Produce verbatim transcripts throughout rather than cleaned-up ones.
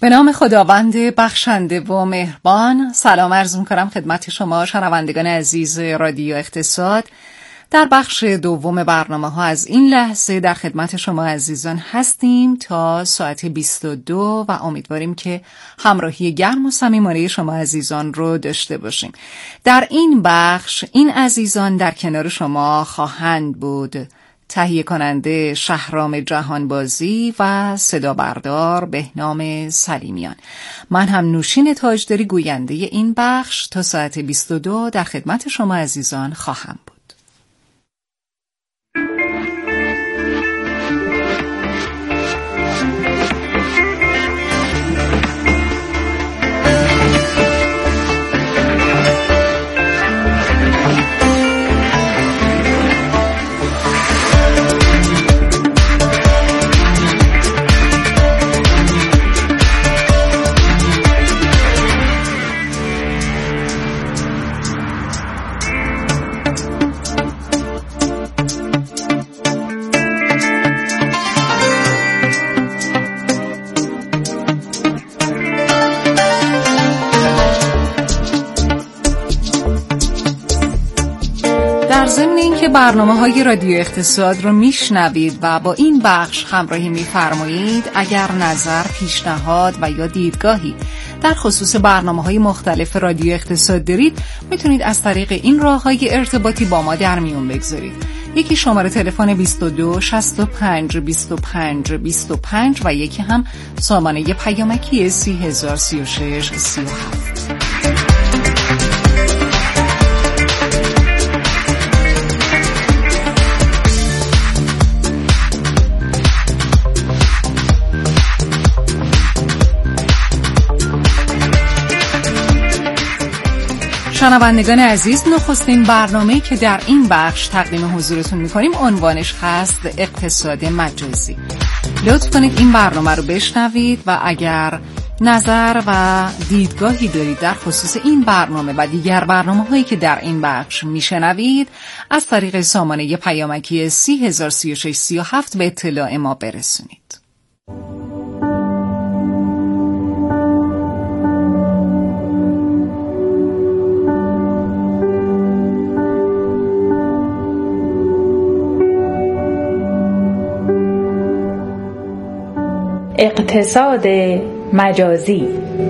نام خداوند بخشنده و مهربان. سلام عرض می‌کنم خدمت شما شنوندگان عزیز رادیو اقتصاد. در بخش دوم برنامه‌ها از این لحظه در خدمت شما عزیزان هستیم تا ساعت بیست و دو و امیدواریم که همراهی گرم و صمیمانه شما عزیزان رو داشته باشیم. در این بخش این عزیزان در کنار شما خواهند بود: تهیه کننده شهرام جهانبازی و صدا بردار بهنام سلیمیان. من هم نوشین تاجداری گوینده این بخش تا ساعت بیست و دو در خدمت شما عزیزان خواهم بود. که برنامه‌های رادیو اقتصاد رو میشنوید و با این بخش همراهی می‌فرمایید، اگر نظر، پیشنهاد و یا دیدگاهی در خصوص برنامه‌های مختلف رادیو اقتصاد دارید، میتونید از طریق این راه‌های ارتباطی با ما در میون بگذارید. یکی شماره تلفن بیست و دو شصت و پنج بیست و پنج بیست و پنج و یکی هم سامانه پیامکی سی هزار سی و شش سی و هفت. شنوندگان عزیز، نخستین برنامه‌ای که در این بخش تقدیم حضورتون می‌کنیم عنوانش هست اقتصاد مجازی. لطف کنید این برنامه رو بشنوید و اگر نظر و دیدگاهی دارید در خصوص این برنامه و دیگر برنامه‌هایی که در این بخش میشنوید، از طریق سامانه پیامکی سی هزار سی و شش سی و هفت به اطلاع ما برسونید. اقتصاد مجازی.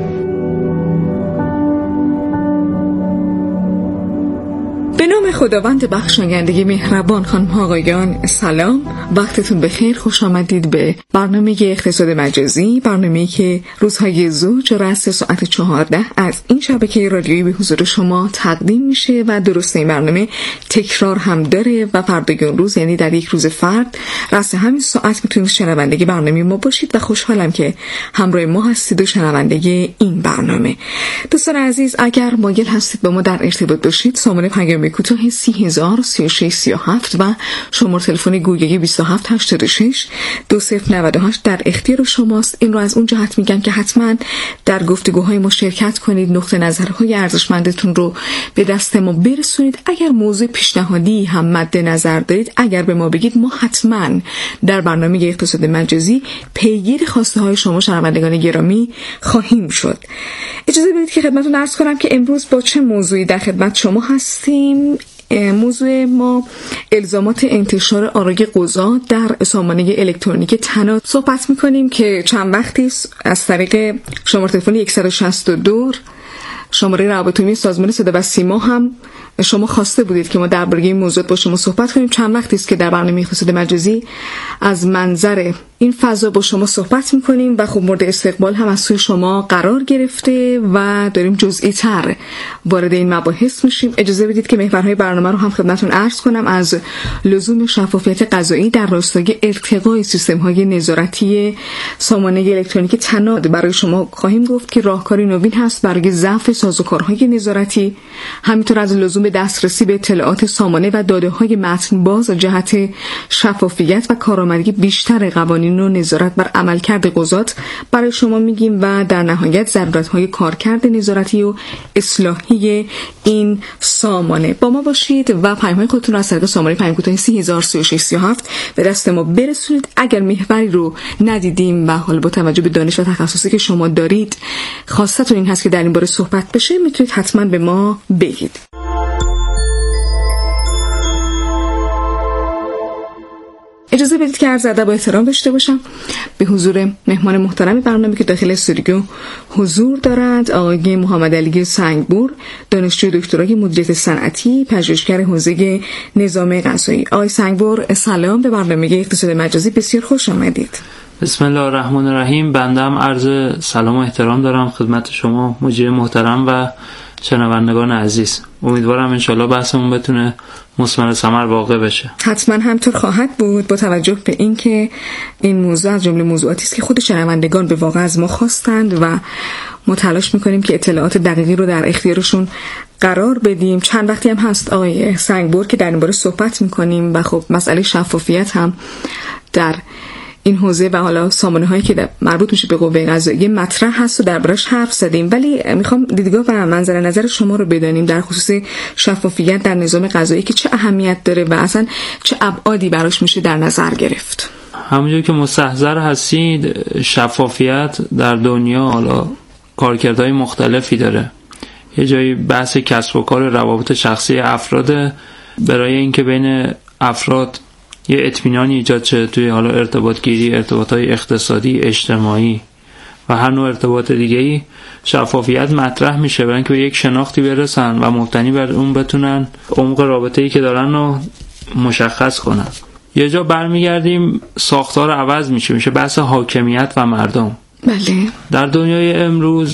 به نام خداوند بخشاینده مهربان، خانم ها آقایان، سلام، وقتتون بخیر. خوش آمدید به برنامه اقتصاد مجازی، برنامه‌ای که روزهای زوج رأس ساعت چهارده از این شبکه رادیویی به حضور شما تقدیم میشه و درسته این برنامه تکرار هم داره و فردای اون روز، یعنی در یک روز فرد رأس همین ساعت میتونید شنونده برنامه ما باشید و خوشحالم که همراه ما هستید و شنونده این برنامه. دوستان عزیز، اگر مایل هستید با ما در ارتباط باشید، سامانه پیام کوتاه سی هزار سی و شش سی و هفت و شماره تلفن گوگلی بیست و هفت هشتاد و شش دو صفر نود و هشت در اختیار شماست. این رو از اون جهت میگم که حتما در گفتگوهای ما شرکت کنید، نقطه نظرهای ارزشمندتون رو به دست ما برسونید. اگر موضوع پیشنهادی هم مد نظر دارید، اگر به ما بگید، ما حتما در برنامه اقتصاد مجازی پیگیر خواسته های شما شنوندگان گرامی خواهیم شد. اجازه بدید که خدمتتون عرض کنم که امروز با چه موضوعی در خدمت شما هستیم. موضوع ما الزامات انتشار آرای قضات در سامانه الکترونیک تناد صحبت میکنیم که چند وقتی از طریق شماره تلفن صد و شصت و دو شماره روابط عمومی سازمان صدا و سیما هم شما خواسته بودید که ما درباره این موضوع با شما صحبت کنیم. چند وقتی است که در برنامه اقتصاد مجازی از منظر این فضا با شما صحبت میکنیم و خب مورد استقبال هم از سوی شما قرار گرفته و داریم جزئی تر وارد این مباحث میشیم. اجازه بدید که محورهای برنامه رو هم خدمتتون عرض کنم. از لزوم شفافیت قضایی در راستای ارتقای سیستم‌های نظارتی سامانه الکترونیک تناد برای شما خواهیم گفت که راهکاری نوین هست برای ضعف سازوکارهای نظارتی، همینطور از لزوم دسترسی به اطلاعات سامانه و داده‌های متن باز جهت شفافیت و کارآمدی بیشتر قوانین و نظارت بر عملکرد قضات برای شما میگیم و در نهایت ضرورت‌های کارکرد نظارتی و اصلاحی این سامانه. با ما باشید و پیام‌های خودتون را از طریق سامانه پیام کوتاه سی هزار سی و شش سی و هفت به دست ما برسونید. اگر محوری رو ندیدیم و حالا با توجه به دانش و تخصصی که شما دارید خواستتون این هست که در این باره صحبت بشه، میتونید حتما به ما بگید. اجازه بدید که عرض ادب و احترام داشته باشم به حضور مهمان محترم برنامه که داخل استودیو حضور دارند، آقای محمد علی سنگبور، دانشجوی دکترای مدیریت صنعتی، پژوهشگر حوزه نظام قضایی. آقای سنگبور سلام، به برنامه اقتصاد مجازی بسیار خوش آمدید. بسم الله الرحمن الرحیم. بنده هم عرض سلام و احترام دارم خدمت شما مجری محترم و شنوندگان عزیز. امیدوارم انشالله بحثمون بتونه مثمر ثمر واقع بشه. حتما همطور خواهد بود، با توجه به اینکه این موضوع از جمله موضوعاتی است که خود شنوندگان به واقع از ما خواستند و ما تلاش میکنیم که اطلاعات دقیقی رو در اختیارشون قرار بدیم. چند وقتی هم هست آقای سنگبور که در این باره صحبت میکنیم و خب مسئله شفافیت هم در این حوزه و حالا سامانه هایی که مربوط میشه به قوه قضاییه مطرح هست و دربارش حرف زدیم، ولی میخوام دیدگاه و منظر نظر شما رو بدانیم در خصوص شفافیت در نظام قضایی که چه اهمیت داره و اصلا چه ابعادی براش میشه در نظر گرفت. همونجور که مستحضر هستید شفافیت در دنیا حالا کارکردهای مختلفی داره. یه جایی بحث کسب و کار روابط شخصی افراد، برای اینکه بین افراد یه اطمینانی ایجاد شه توی حالا ارتباط گیری، ارتباطات اقتصادی، اجتماعی و هر نوع ارتباط دیگه‌ای، شفافیت مطرح میشه برای اینکه به یک شناختی برسن و مبتنی بر اون بتونن عمق رابطه‌ای که دارن رو مشخص کنن. یه جا برمیگردیم ساختار عوض میشه، میشه بحث حاکمیت و مردم. بله. در دنیای امروز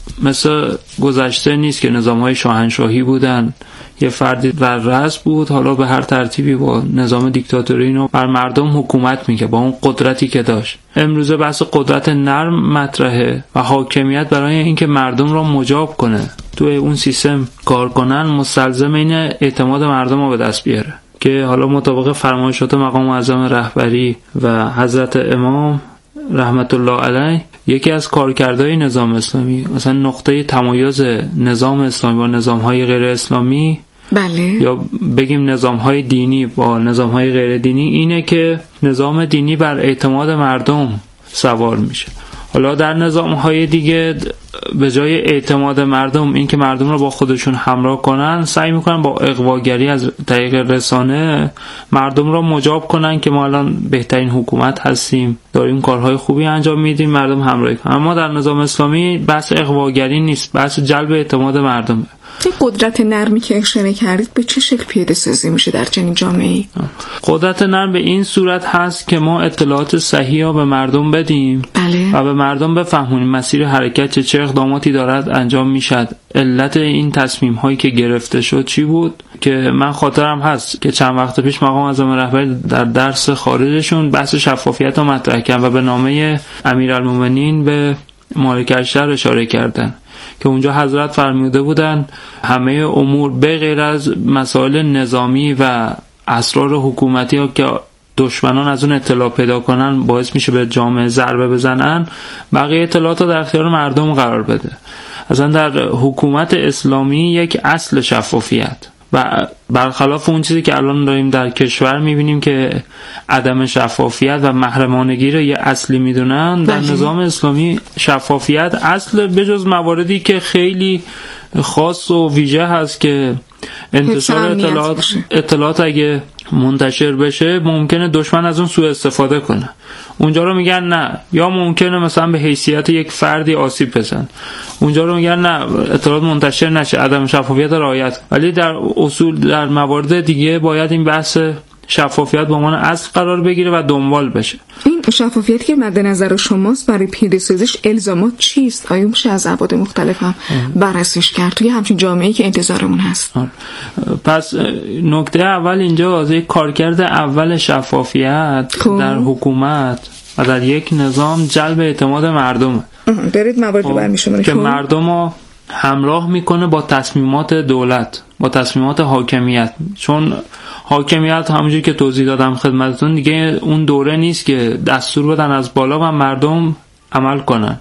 مثل گذشته نیست که نظام‌های شاهنشاهی بودن، یه فردی در رأس بود، حالا به هر ترتیبی با نظام دیکتاتوری اینو بر مردم حکومت میکنه با اون قدرتی که داشت. امروزه بحث قدرت نرم مطرحه و حاکمیت برای اینکه مردم را مجاب کنه توی اون سیستم کار کنن مستلزم این اعتماد مردم رو به دست بیاره که حالا مطابق فرمایشات مقام معظم رهبری و حضرت امام رحمت الله علیه یکی از کارکردهای نظام اسلامی، مثلا نقطه تمایز نظام اسلامی با نظام‌های غیر اسلامی، بله، یا بگیم نظام‌های دینی با نظام‌های غیر دینی، اینه که نظام دینی بر اعتماد مردم سوار میشه. حالا در نظام‌های دیگه به جای اعتماد مردم، این که مردم رو با خودشون همراه کنن، سعی میکنن با اغواگری از طریق رسانه مردم رو مجاب کنن که ما الان بهترین حکومت هستیم، داریم کارهای خوبی انجام میدیم، مردم همراهی کنن. اما در نظام اسلامی بحث اغواگری نیست، بحث جلب اعتماد مردم. این قدرت نرمی که اشاره کردید به چه شکل پیاده سازی میشه در چنین جامعه‌ای؟ قدرت نرم به این صورت هست که ما اطلاعات صحیح را به مردم بدیم، بله، و به مردم بفهمونیم مسیر حرکت چه چه اقداماتی دارد انجام میشد، علت این تصمیم هایی که گرفته شد چی بود. که من خاطرم هست که چند وقت پیش مقام معظم رهبری در درس خارجشون بحث شفافیت رو مطرح کردن و به نامه امیرالمومنین به مالک الشعر اشاره کردن که اونجا حضرت فرموده بودن همه امور به غیر از مسائل نظامی و اسرار حکومتی ها که دشمنان از اون اطلاع پیدا کنن باعث میشه به جامعه ضربه بزنن، بقیه اطلاعات رو در اختیار مردم قرار بده. اصلا در حکومت اسلامی یک اصل شفافیت و برخلاف اون چیزی که الان داریم در کشور میبینیم که عدم شفافیت و محرمانگی رو یه اصلی میدونن، در نظام اسلامی شفافیت اصل، به جز مواردی که خیلی خاص و ویژه هست که انتشار اطلاعات اطلاعات اگه منتشر بشه ممکنه دشمن از اون سوء استفاده کنه. اونجا رو میگن نه، یا ممکنه مثلا به حیثیت یک فردی آسیب بزن. اونجا رو میگن نه، اطلاعات منتشر نشه، عدم شفافیت رعایت. ولی در اصول در موارد دیگه باید این بحث شفافیت به عنوان اصل قرار بگیره و دنبال بشه. این شفافیت که مد نظر شماست برای پیاده سازیش الزامات چیست؟ آیا میشه از ابعاد مختلف هم بررسیش کرد توی همچین جامعه‌ای که انتظارمون هست؟ پس نکته اول اینجا از یک کارکرد اول شفافیت خوب. در حکومت و در یک نظام جلب اعتماد مردم. برید موارد رو برمی شماره که مردم رو همراه میکنه با تصمیمات دولت، با تصمیمات حاکمیت. چون حاکمیت همونجوری که توضیح دادم خدمتتون دیگه اون دوره نیست که دستور بدن از بالا و مردم عمل کنن.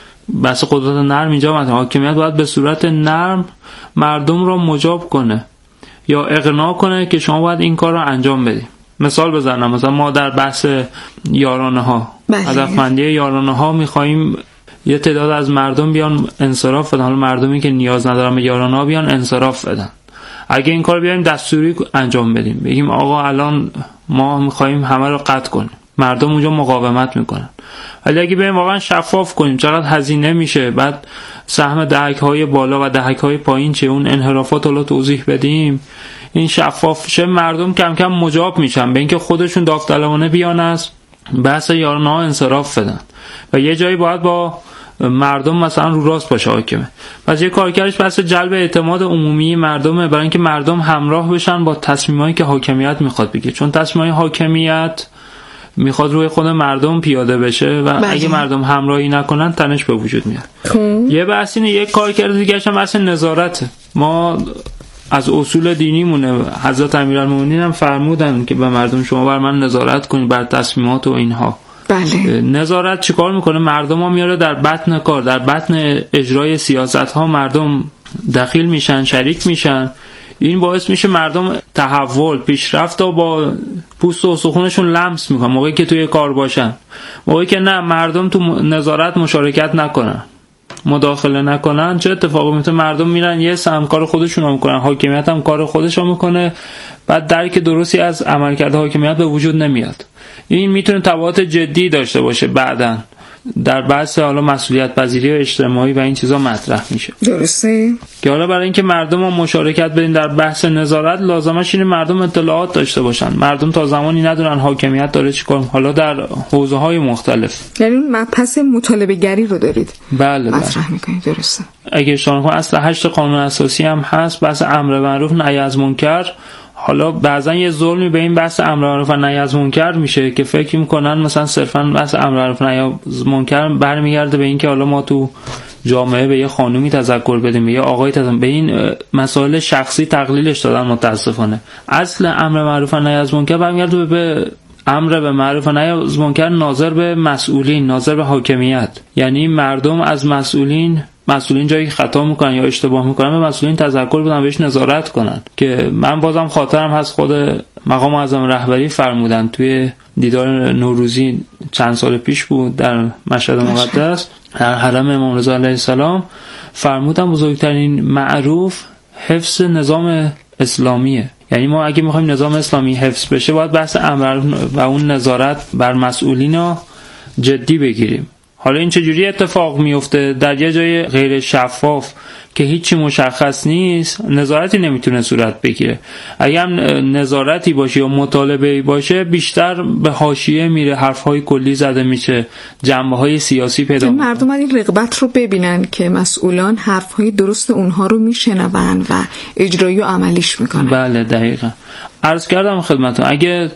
بس قدرت نرم اینجا مثلا حاکمیت باید به صورت نرم مردم رو مجاب کنه یا اقناع کنه که شما باید این کار رو انجام بدید. مثال بزنم، مثلا ما در بحث یارانه ها، هدفمندی یارانه ها میخواییم یه تعداد از مردم بیان انصراف بدن، حالا مردمی که نیاز ندارن به یارانه ها بیان انصراف بدن. اگه این کار بیایم دستوری انجام بدیم، بگیم آقا الان ما میخواییم همه رو قطع کنیم، مردم اونجا مقاومت میکنن. ولی اگه بیایم واقعا شفاف کنیم چقدر هزینه میشه، بعد سهم دهک‌های بالا و دهک‌های پایین چه، اون انحرافات رو توضیح بدیم، این شفاف شه، مردم کم کم مجاب میشن به اینکه خودشون داوطلبانه بیان از بحث یارانه ها انصراف بدن. و یه جایی باید با مردم مثلا رو راست باشه حاکمه. پس یه کارکردش بحث جلب اعتماد عمومی مردمه، برای اینکه مردم همراه بشن با تصمیمایی که حاکمیت میخواد بگیره. چون تصمیمای حاکمیت میخواد روی خود مردم پیاده بشه و بله. اگه مردم همراهی نکنن تنش به وجود میاد. یه بحث اینه، یه کارکرد دیگه هم بحث نظارته. ما از اصول دینیمونه، حضرت امیرالمومنین هم فرمودن که به مردم شما بر من نظارت کنید بر تصمیمات و اینها. بله. نظارت چیکار میکنه؟ مردم ها میاره در بطن کار، در بطن اجرای سیاست ها مردم دخیل میشن، شریک میشن. این باعث میشه مردم تحول، پیشرفت و با پوست و استخونشون لمس میکنن موقعی که توی کار باشن. موقعی که نه مردم تو نظارت مشارکت نکنن، مداخله نکنن، چه اتفاقی میفته؟ مردم میرن یه سهم کار خودشون رو میکنن، حاکمیت هم کار خودش رو میکنه، بعد درک درستی از عملکرد حاکمیت به وجود نمیاد. این میتونه تبعات جدی داشته باشه بعداً در بحث حالا مسئولیت پذیری و اجتماعی و این چیزا مطرح میشه. درسته. که حالا برای اینکه مردم هم مشارکت بدین در بحث نظارت، لازمش اینه مردم اطلاعات داشته باشن. مردم تا زمانی ندونن حاکمیت داره چیکار، حالا در حوزه‌های مختلف، یعنی مبحث مطالبه گری رو دارید بله مطرح میکنید. درسته. اگه اشاره کنم اصل هشت قانون اساسی هم هست، بحث امر معروف نهی از منکر. حالا بعضا یه ظلمی به این بحث امر معروف و نهی از منکر میشه که فکر میکنن مثلا صرفا بحث امر معروف و نهی از منکر برمیگرده به این که حالا ما تو جامعه به یه خانومی تذکر بدیم، به یه آقای تذکر، به این مسائل شخصی تقلیلش دادن متاسفانه. اصل امر معروف و نهی از منکر برمیگرده به امر به معروف و نهی از منکر ناظر به مسئولین، ناظر به حاکمیت. یعنی مردم از مسئولین مسئولین جایی که خطا میکنن یا اشتباه میکنن به مسئولین تذکر بدن، بهش نظارت کنن. که من بازم خاطرم هست خود مقام معظم رهبری فرمودن توی دیدار نوروزی چند سال پیش بود در مشهد مقدس در حرم امام رضا علیه السلام، فرمودن بزرگترین معروف حفظ نظام اسلامیه. یعنی ما اگه میخوایم نظام اسلامی حفظ بشه باید بحث امر و اون نظارت بر مسئولین رو جدی بگیریم. حالا این چجوری اتفاق میفته؟ در یه جای غیر شفاف که هیچی مشخص نیست نظارتی نمیتونه صورت بگیره. اگه هم نظارتی باشه یا مطالبه‌ای باشه بیشتر به حاشیه میره، حرفهای کلی زده میشه، جنبه‌های سیاسی پیدا میکنه. مردم این رغبت رو ببینن که مسئولان حرفهای درست اونها رو میشنون و اجرایی و عملیش میکنن. بله دقیقاً. عرض کردم خدمتتون اگه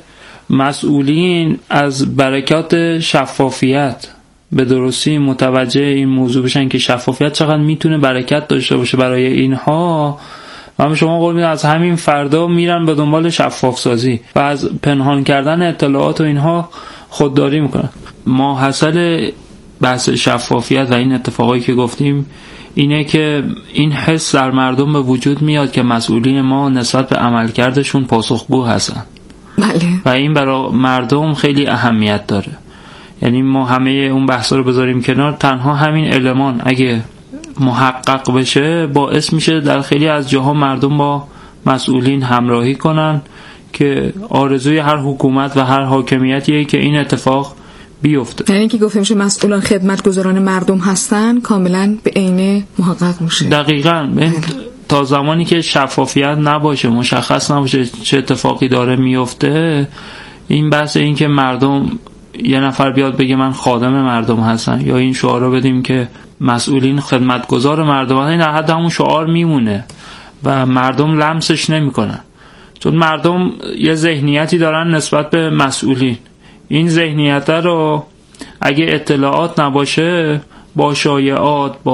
مسئولین از برکات شفافیت به درستی متوجه این موضوع بشن که شفافیت چقدر میتونه برکت داشته باشه برای اینها، و شما قول میدن از همین فردا میرن به دنبال شفاف سازی و از پنهان کردن اطلاعات و اینها خودداری میکنن. ما حاصل بحث شفافیت و این اتفاقایی که گفتیم اینه که این حس در مردم به وجود میاد که مسئولین ما نسبت به عملکردشون پاسخگو هستن. بله. و این برای مردم خیلی اهمیت داره. یعنی ما همه اون بحثا رو بذاریم کنار، تنها همین المان اگه محقق بشه باعث میشه در خیلی از جاها مردم با مسئولین همراهی کنن که آرزوی هر حکومت و هر حاکمیتیه که این اتفاق بیفته. یعنی که گفتیم که مسئولان خدمتگزاران مردم هستن کاملا به عینه محقق میشه. دقیقاً. تا زمانی که شفافیت نباشه، مشخص نباشه چه اتفاقی داره میفته، این بحث این که مردم یه نفر بیاد بگه من خادم مردم هستم یا این شعار رو بدیم که مسئولین خدمتگزار مردم هستن، این در حد همون شعار میمونه و مردم لمسش نمیکنن. چون مردم یه ذهنیتی دارن نسبت به مسئولین، این ذهنیت رو اگه اطلاعات نباشه با شایعات، با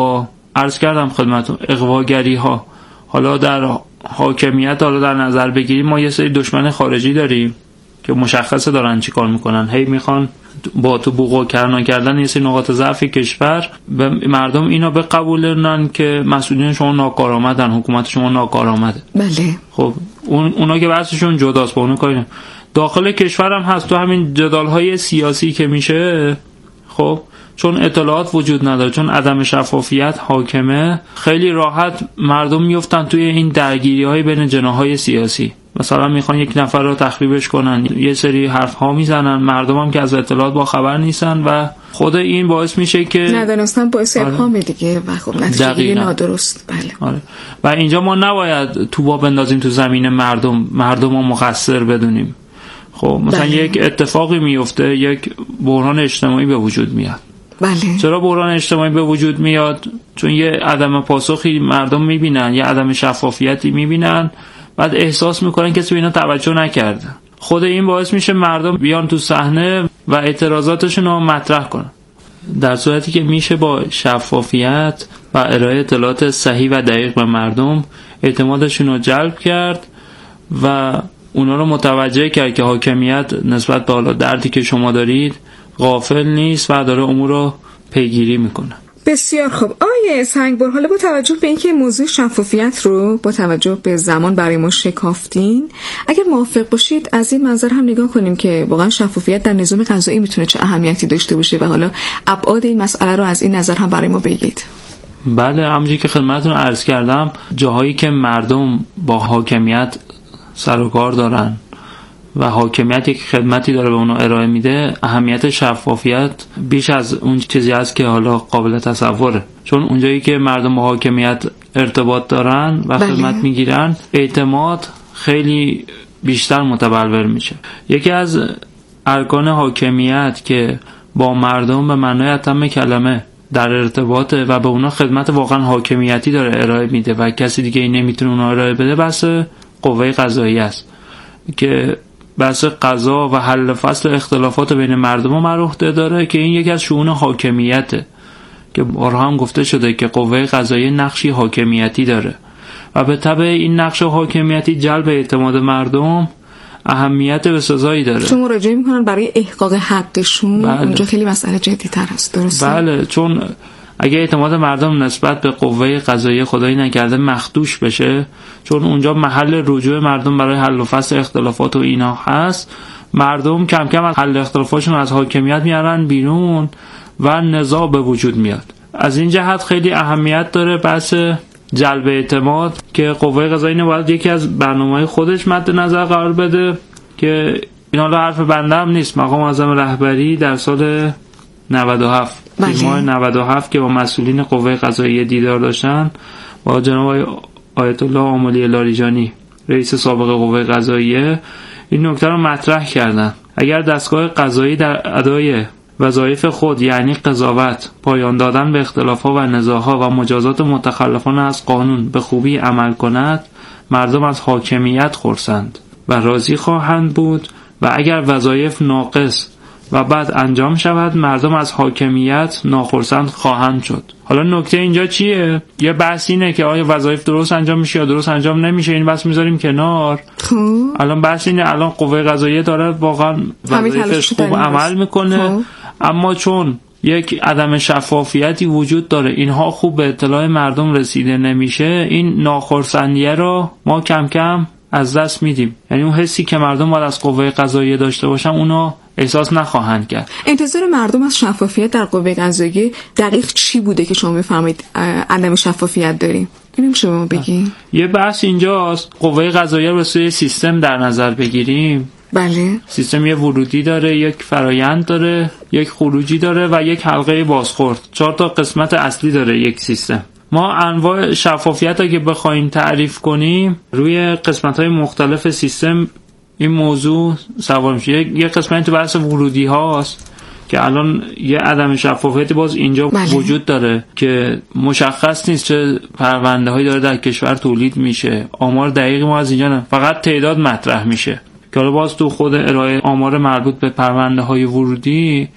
عرض کردم خدمتتون اغواگری ها، حالا در حاکمیت حالا در نظر بگیریم ما یه سری دشمن خارجی داریم که مشخصه دارن چی کار میکنن، هی میخوان با تو بوق و کرنا کردن یه سری نقاط ضعف کشور به مردم اینا به قبولن که مسئولین شما ناکارآمدن، حکومت شما ناکارآمده. بله. خب اون اونا که بحثشون جداست، با اون کاری داخل کشور هم هست. تو همین جدال‌های سیاسی که میشه، خب چون اطلاعات وجود نداره، چون عدم شفافیت حاکمه، خیلی راحت مردم میفتن توی این درگیری‌های بین جناح‌های سیاسی. مثلا میخوان یک نفر رو تخریبش کنن، یه سری حرف‌ها میزنن، مردم هم که از اطلاعات با خبر نیستن و خود این باعث میشه که ندانستن باعث ابهام دیگه و خب نتیجه نادرست. بله. آره. و اینجا ما نباید توبا بندازیم تو زمین مردم، مردم رو مقصر بدونیم. خب مثلا بله. یک اتفاقی میفته، یک بحران اجتماعی به وجود میاد. بله. چرا بحران اجتماعی به وجود میاد؟ چون یه عدم پاسخی مردم میبینن، یه عدم شفافیتی میبینن، بعد احساس میکنن کسی به اینا توجه نکرده. خود این باعث میشه مردم بیان تو صحنه و اعتراضاتشون رو مطرح کنن. در صورتی که میشه با شفافیت و ارائه اطلاعات صحیح و دقیق به مردم اعتمادشون رو جلب کرد و اونا رو متوجه کرد که حاکمیت نسبت به حالا دردی که شما دارید غافل نیست و داره امور رو پیگیری میکنه. بسیار خوب. آیه سنگبر، حالا با توجه به اینکه موضوع شفافیت رو با توجه به زمان برای ما شکافتین، اگر موافق باشید از این منظر هم نگاه کنیم که واقعا شفافیت در نظام قضایی میتونه چه اهمیتی داشته باشه و حالا ابعاد این مسئله رو از این نظر هم برای ما بگید. بله، همونجوری که خدمتتون عرض کردم، جاهایی که مردم با حاکمیت سر و کار دارن و حاکمیت یک خدمتی داره به اونا ارائه میده، اهمیت شفافیت بیش از اون چیزی است که حالا قابل تصوره. چون اونجایی که مردم با حاکمیت ارتباط دارن و خدمت بله. میگیرن، اعتماد خیلی بیشتر متبلور میشه. یکی از ارکان حاکمیت که با مردم به معنای اتم کلمه در ارتباطه و به اونا خدمت واقعا حاکمیتی داره ارائه میده و کسی دیگه این نمیتونه اونا ارائه بده، بس قوه قضاییه است که بحث قضا و حل فصل اختلافات بین مردم رو بر عهده داره، که این یکی از شؤون حاکمیته که بارها هم گفته شده که قوه قضاییه نقشی حاکمیتی داره و به تبع این نقش حاکمیتی جلب اعتماد مردم اهمیت بسزایی داره. چون مراجعه میکنن برای احقاق حقشون. بله. اونجا خیلی مسئله جدی تر است. درسته؟ بله، چون اگه اعتماد مردم نسبت به قوه قضاییه خدایی نکرده مخدوش بشه، چون اونجا محل رجوع مردم برای حل و فصل اختلافات و اینا هست، مردم کم کم از حل اختلافاتشون از حاکمیت میارن بیرون و نزاع به وجود میاد. از این جهت خیلی اهمیت داره بحث جلب اعتماد که قوه قضاییه باید یکی از برنامه‌های خودش مد نظر قرار بده، که اینا رو حرف بنده هم نیست. مقام معظم رهبری در سال نود و هفت بله. ماه نود و هفت که با مسئولین قوه قضاییه دیدار داشتن، با جناب آیت الله آملی لاریجانی رئیس سابق قوه قضاییه، این نکته رو مطرح کردن. اگر دستگاه قضایی در ادای وظایف خود یعنی قضاوت، پایان دادن به اختلافات و نزاعات و مجازات متخلفان از قانون به خوبی عمل کند، مردم از حاکمیت خرسند و راضی خواهند بود، و اگر وظایف ناقص و بعد انجام شود، مردم از حاکمیت ناخرسند خواهند شد. حالا نکته اینجا چیه؟ یه بحث اینه که آیا وظایف درست انجام میشه یا درست انجام نمیشه، این بحث میذاریم کنار. الان بحث اینه الان قوه قضاییه داره واقعا وظایفش خوب عمل میکنه، اما چون یک عدم شفافیتی وجود داره، اینها خوب به اطلاع مردم رسیده نمیشه، این ناخرسندیه رو ما کم کم از دست میدیم. یعنی اون حسی که مردم باید از قوه قضاییه داشته باشن اونو احساس نخواهند کرد. انتظار مردم از شفافیت در قوه قضاییه دقیق چی بوده که شما میفهمید عدم شفافیت داریم؟ اینو شما بگین. یه بحث اینجاست، قوه قضاییه رو به سیستم در نظر بگیریم. بله. سیستم یه ورودی داره، یک فرایند داره، یک خروجی داره و یک حلقه بازخورد. چهار تا قسمت اصلی داره یک سیستم. ما انواع شفافیت اگه بخوایم تعریف کنیم، روی قسمت‌های مختلف سیستم این موضوع سوار میشه. یک قسمت تو بحث ورودی هاست که الان یه عدم شفافیتی باز اینجا بله. وجود داره که مشخص نیست چه پرونده هایی داره در کشور تولید میشه. آمار دقیقی ما از اینجا نه، فقط تعداد مطرح میشه که حالا باز تو خود ارائه آمار مربوط به پرونده های ورودی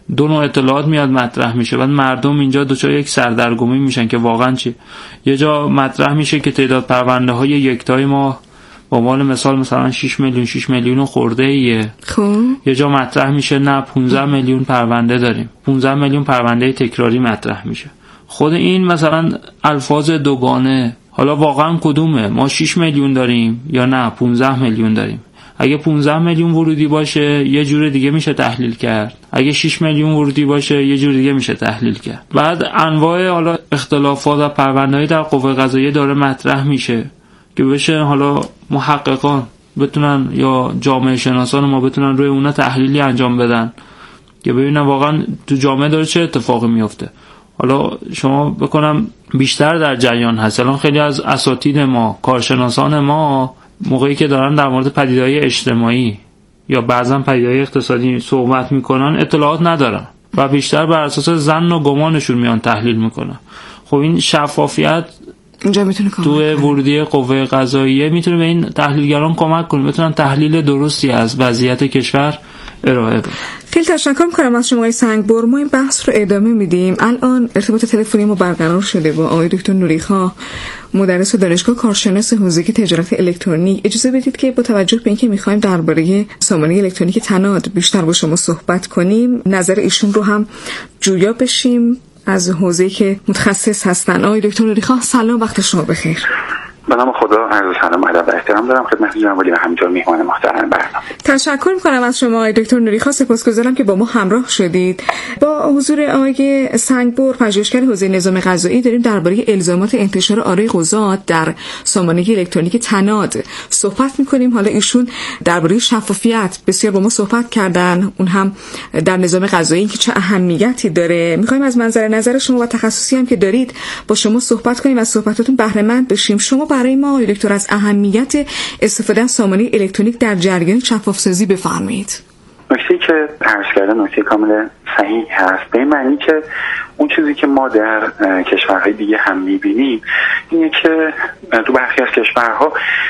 دو نوع اطلاعات میاد مطرح میشه، بعد مردم اینجا دچار یک سردرگمی میشن که واقعا چی. یه جا مطرح میشه که تعداد پرونده های یکتای ما با عنوان مثال مثلا شش میلیون شش میلیون خورده ایه. خب یه جا مطرح میشه نه پانزده میلیون پرونده داریم، پانزده میلیون پرونده تکراری مطرح میشه. خود این مثلا الفاظ دوگانه، حالا واقعا کدومه؟ ما شش میلیون داریم یا نه پانزده میلیون داریم؟ اگه پانزده میلیون ورودی باشه یه جور دیگه میشه تحلیل کرد، اگه شش میلیون ورودی باشه یه جور دیگه میشه تحلیل کرد. بعد انواع حالا اختلافات و پرونده‌ای در قوه قضاییه داره مطرح میشه که بشه حالا محققان بتونن یا جامعه شناسان ما بتونن روی اونا تحلیلی انجام بدن که ببینن واقعا تو جامعه داره چه اتفاقی میفته. حالا شما بکنم بیشتر در جریان هست. الان خیلی از اساتید ما، کارشناسان ما، موقعی که دارن در مورد پدیده‌های اجتماعی یا بعضا پدیده‌های اقتصادی صحبت میکنن اطلاعات ندارن و بیشتر بر اساس ظن و گمانشون میان تحلیل میکنن. خب این شفافیت اینجا میتونه تو ورودی قوه قضاییه میتونه به این تحلیلگران کمک کنه، بتونن تحلیل درستی از وضعیت کشور ارائه بدن. خیلی تشکر می‌کنم از شما آقای سنگبر. ما این بحث رو ادامه میدیم. الان ارتباط تلفنی ما برقرار شده با آقای دکتر نوریخا، مدرس دانشگاه کارشناس حوزه تجارت الکترونیک. اجازه بدید که با توجه به اینکه می‌خوایم درباره سامانه الکترونیک تناد بیشتر با شما صحبت کنیم، نظر ایشون رو هم جویا بشیم از حوزه‌ای که متخصص هستن. آقای دکتر نوریخا سلام، وقت شما بخیر. به نام خدا، عرض سلام و ادب و احترام دارم خدمت جناب عالی و همینطور میهمان محترم برنامه. تشکر میکنم از شما آقای دکتر نوریخا، سپاسگزارم که با ما همراه شدید. با حضور آقای سنگبر، پژوهشگر حوزه نظام قضایی، داریم درباره الزامات انتشار آرای قضات در سامانه الکترونیک تناد صحبت میکنیم. حالا ایشون درباره شفافیت بسیار با ما صحبت کردن، اون هم در نظام قضایی که چه اهمیتی داره. میخوایم از منظر نظر شما و تخصصی هم که دارید با شما صحبت کنیم و از صحبتاتون بهره مند بشیم. شما برای ما آقای دکتر از اهمیت استفاده از سامانه الکترونیک در جریان شفاف‌سازی بفرمایید. نکته‌ای که عرض کردن نکته کاملا صحیح هست، به این معنی که اون چیزی که ما در کشورهای دیگه هم می‌بینیم اینه که تو برخی از کشورها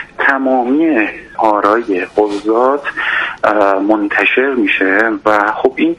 تمامی آرای قضات منتشر میشه و خب این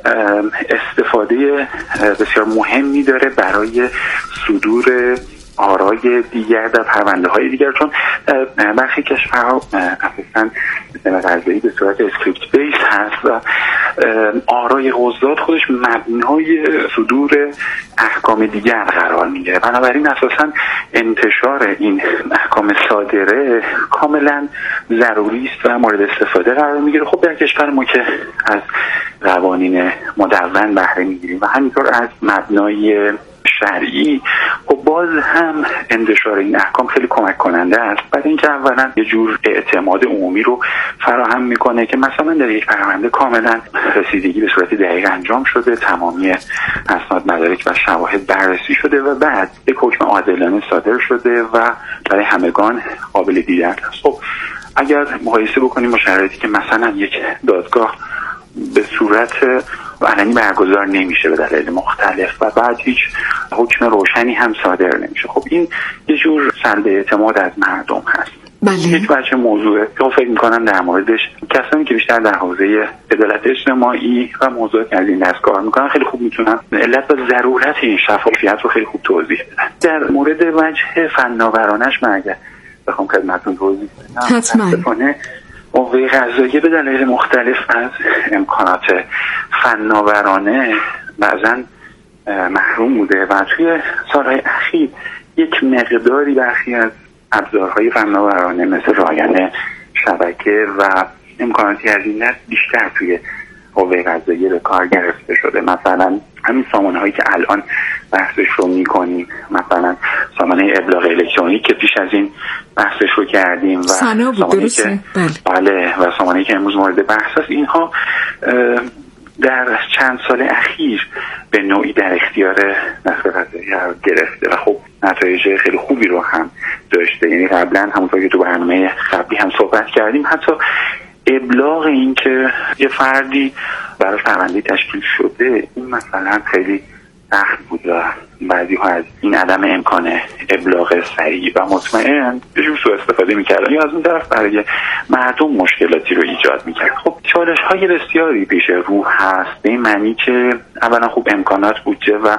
استفاده بسیار مهمی داره برای صدور آرای دیگر در پرونده های دیگر، چون برخی کشورها اساساً نظام قضایی به صورت اسکریپت بیس هست و آرای قضات خودش مبنای صدور احکام دیگر قرار میگیره. بنابراین اساساً انتشار این احکام صادره کاملا ضروری است و مورد استفاده قرار میگیره. خب در کشور ما که از قوانین مدون بهره میگیریم و همینطور از مبنای شرعی، خب باز هم انتشار این احکام خیلی کمک کننده است. برای اینکه اولا یه جور اعتماد عمومی رو فراهم میکنه که مثلا در یک پرونده کاملا رسیدگی به صورت دقیق انجام شده، تمامی اسناد، مدارک و شواهد بررسی شده و بعد یک حکم عادلانه صادر شده و برای همگان قابل دیدن است. خب اگر مقایسه بکنیم با شرایطی که مثلا یک دادگاه به صورت علنی برگزار نمیشه به دلایل مختلف و بعد هیچ حکم روشنی هم صادر نمیشه، خب این یه جور سلب اعتماد از مردم هست. بله. یک بچه موضوعه که فکر میکنم در موردش کسانی که بیشتر در حوزه عدالت اجتماعی و موضوعات از این دست کار میکنن خیلی خوب میتونن علت و ضرورت این شفافیت رو خیلی خوب توضیح بدن. در مورد وجه فناورانش من اگر بخوام خدمتتون توضیح بدم، حتما قوه قضاییه به دلایل مختلف از امکانات فناورانه بعضا محروم بوده و توی سالهای اخیر یک مقداری برخی از ابزارهای فناورانه مثل رایانه، شبکه و امکاناتی از این دست بیشتر توی قوه قضاییه به کار گرفته شده. مثلا همین سامانه هایی که الان بحثش رو میکنیم، مثلا سامانه ابلاغ الکترونیک که پیش از این بحثش رو کردیم و سامانه که بله و سامانه که امروز مورد بحث است، اینها در چند سال اخیر به نوعی در اختیار نخب قضایی قرار گرفته و خب نتایج خیلی خوبی رو هم داشته. یعنی قبلا همونطور که تو برنامه قبلی هم صحبت کردیم، حتی ابلاغ این که یه فردی برای پرونده تشکیل شده این مثلا خیلی سخت بود و بعضی ها از این عدم امکان ابلاغ سریع و مطمئن یه جور سوء استفاده میکردن یا از اون طرف برای مردم مشکلاتی رو ایجاد میکرد. خب چالش های بسیاری پیش رو هست، به این معنی که اولا خوب امکانات، بودجه و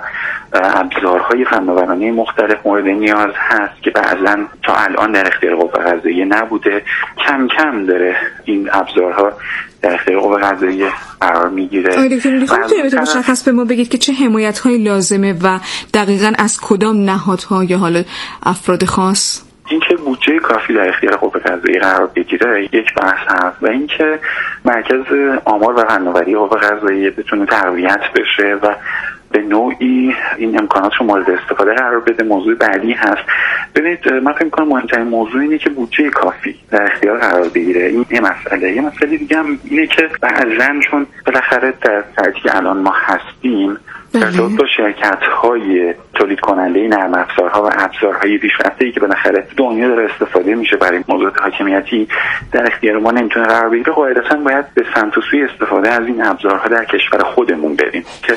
ابزارهای فناورانه مختلف مورد نیاز هست که بعضا تا الان در اختیار قوه قضاییه نبوده، کم کم داره این ابزارها در اختیار قوه قضاییه قرار میگیره. آقای دکتر نوری، خب میتونید بهتون مشخص به ما بگید که چه حمایت‌هایی لازمه و دقیقاً از کدام نهادها یا حالا افراد خاص؟ اینکه بودجه کافی در اختیار قوه قضاییه قرار بگیره یک بحث هست و اینکه مرکز آمار و فناوری قوه قضاییه بتونه تقویت بشه و به نوعی این امکانات رو مورد استفاده قرار بده موضوع بعدی هست. ببینید من فکر می‌کنم مهمترین موضوع اینه که بودجه کافی در اختیار قرار بگیره. این یه مسئله. یه مسئله دیگه هم اینه که بعضاً چون بالاخره در شرایطی که الان ما هستیم در دو تا شرکت‌های تولید کننده نرم افزارها و ابزارهای پیشرفته‌ای که بالاخره دنیا داره استفاده میشه برای موضوعات حاکمیتی در اختیار ما نمیتونه قرار بگیره، قاعدتاً باید به سمت و سوی استفاده از این ابزارها در کشور خودمون بریم که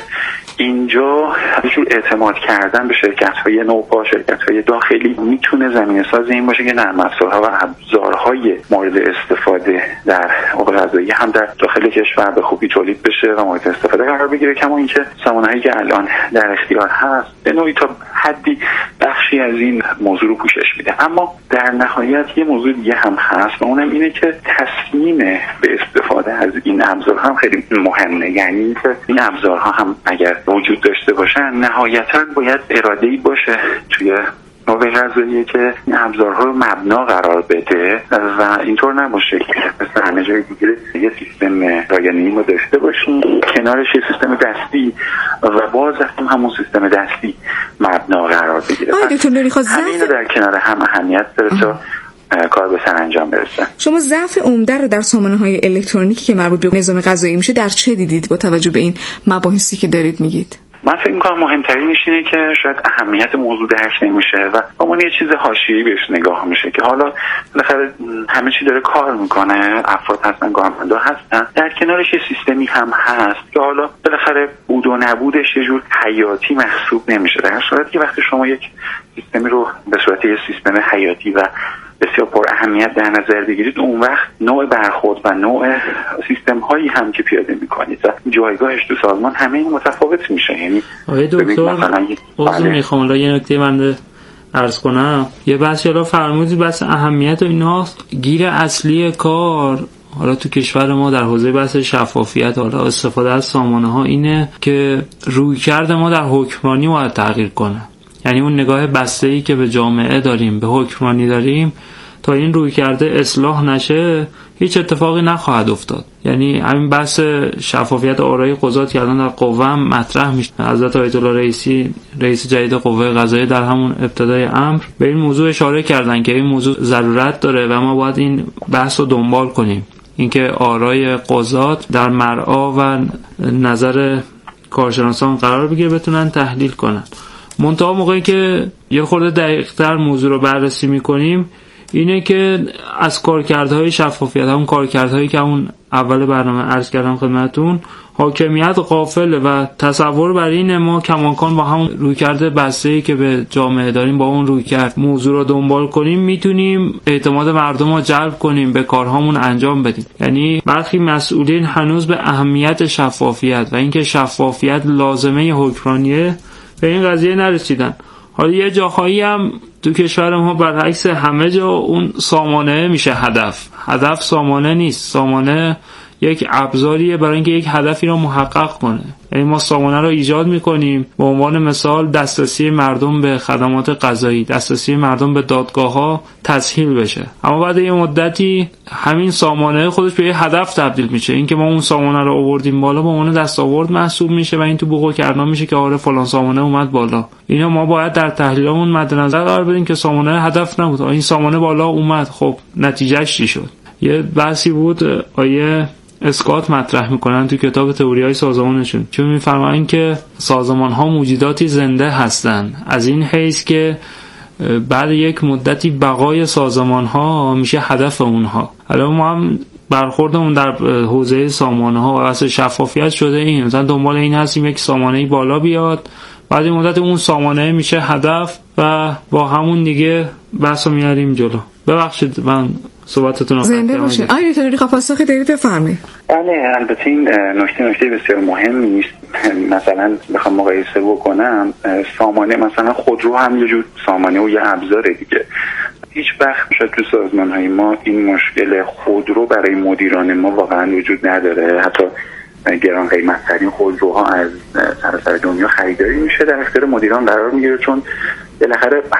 اینجا یه جور اعتماد کردن به شرکت‌های نوپا، شرکت‌های داخلی میتونه زمینه‌ساز این باشه که نرم افزارها و ابزارهای مورد استفاده در قوه قضاییه هم در داخل کشور به خوبی تولید بشه و مورد استفاده قرار بگیره، کما اینکه سامانه‌هایی که الان در اختیار هست به نوعی تا حدی بخشی از این موضوع رو پوشش میده. اما در نهایت یه موضوع دیگه هم هست و اونم اینه که تصمیم به استفاده از این ابزارها هم خیلی مهمه. یعنی اینکه این ابزارها هم اگر وجود داشته باشن نهایتاً باید اراده‌ای باشه توی قوه قضاییه که این ابزارها رو مبنا قرار بده و اینطور نباشه که مثل همه جای دیگه یه سیستم رایانه‌ای ما داشته باشیم کنارش یه سیستم دستی و باز هم همون سیستم دستی مبنا قرار بگیره. آقای دکتر نوری، خواست همین در کنار هم اهمیت داره تا کار به سرانجام برسه. شما ضعف عمده رو در سامانه‌های الکترونیکی که مربوط به نظام قضایی میشه در چه دیدید با توجه به این مباحثی که دارید میگید؟ من فکر می‌کنم مهمترینش اینه که شاید اهمیت موضوع درک نمیشه و همون یه چیز حاشیه‌ای بهش نگاه میشه که حالا بالاخره همه چی داره کار میکنه، افراد هستن، کارمندا هستن، در کنارش یه سیستمی هم هست که حالا بالاخره بود و نبودش یه جور حیاتی محسوب نمیشه. در صورتی که وقتی شما یک سیستمی رو به صورت یه سیستم حیاتی و بسیار پر اهمیت در نظر بگیرید، اون وقت نوع برخورد و نوع سیستم هایی هم که پیاده میکنید و جایگاهش تو سازمان همه این متفاوت میشه. یعنی آقای دکتر عذر میخوام لا یه نکته من عرض کنم، یه بحثی را فرمودید بس اهمیت و اینا، گیر اصلی کار حالا تو کشور ما در حوزه بحث شفافیت حالا استفاده از سامانه ها اینه که رویکرد ما در حکمرانی باید تغییر کنه. یعنی اون نگاه بسته‌ای که به جامعه داریم، به حکمرانی داریم، تا این روی کرده اصلاح نشه هیچ اتفاقی نخواهد افتاد. یعنی همین بحث شفافیت آرای قضات که الان در قوه هم مطرح میشه، حضرت آیت الله رئیسی رئیس جدید قوه قضاییه در همون ابتدای امر به این موضوع اشاره کردن که این موضوع ضرورت داره و ما باید این بحث رو دنبال کنیم، اینکه آرای قضات در مرعا و نظر کارشناسان قرار بگیره، بتونن تحلیل کنن. منتها موقعی که یه خورده دقیق‌تر موضوع رو بررسی میکنیم اینه که از کارکردهای شفافیت، همون کارکردهایی که همون اول برنامه عرض کردم خدمتون، حاکمیت غافله و تصور بر این ما کماکان با همون رویکرد بسته‌ای که به جامعه داریم، با اون رویکرد موضوع رو دنبال کنیم، میتونیم اعتماد مردم رو جلب کنیم، به کارهامون انجام بدیم. یعنی برخی مسئولین هنوز به اهمیت شفافیت و اینکه شفافیت لازمه حکمرانیه به این قضیه نرسیدن. حالا یه جاهایی هم تو کشور ما برعکس همه جا اون سامانه میشه هدف. هدف سامانه نیست، سامانه یک ابزاریه برای اینکه یک هدفی رو محقق کنه. یعنی ما سامانه رو ایجاد میکنیم به عنوان مثال دسترسی مردم به خدمات قضایی، دسترسی مردم به دادگاه‌ها تسهیل بشه. اما بعد یه مدتی همین سامانه خودش به یه هدف تبدیل میشه. اینکه ما اون سامانه رو آوردیم بالا به عنوان دستاورد محسوب میشه و این تو بوق و کرنا میشه که آره فلان سامانه اومد بالا. اینا ما باید در تحلیلمون مد نظر قرار بدیم که سامانه هدف نبود. این سامانه بالا اومد، خب نتیجهش چی شد؟ یه بحثی بود آیه اسکات مطرح میکنن تو کتاب تئوری‌های سازمانشون، چون میفرمایند که سازمان‌ها موجوداتی زنده هستند، از این حیث که بعد یک مدتی بقای سازمان‌ها میشه هدف اونها. حالا ما هم برخوردمون در حوزه سامانه‌ها و واسه شفافیت شده این مثلا دنبال این هستیم یک سامانه‌ای بالا بیاد بعد این مدت اون سامانه میشه هدف و با همون دیگه بحثو میاریم جلو. ببخشید من صحبتتون رو زنده باشید. آیا میتونید پاسخی دارید بفرمایید؟ بله البته این نکته نکته بسیار مهمی است. مثلا بخوام مقایسه بکنم سامانه مثلا خودرو هم یه جور سامانه و یه ابزاره دیگه. هیچ وقت شاید تو سازمان‌های ما این مشکل خودرو برای مدیران ما واقعا وجود نداره. حتی گران قیمت‌ترین خودروها از سراسر دنیا خریداری میشه در اختیار مدیران قرار میگیره، چون بالاخره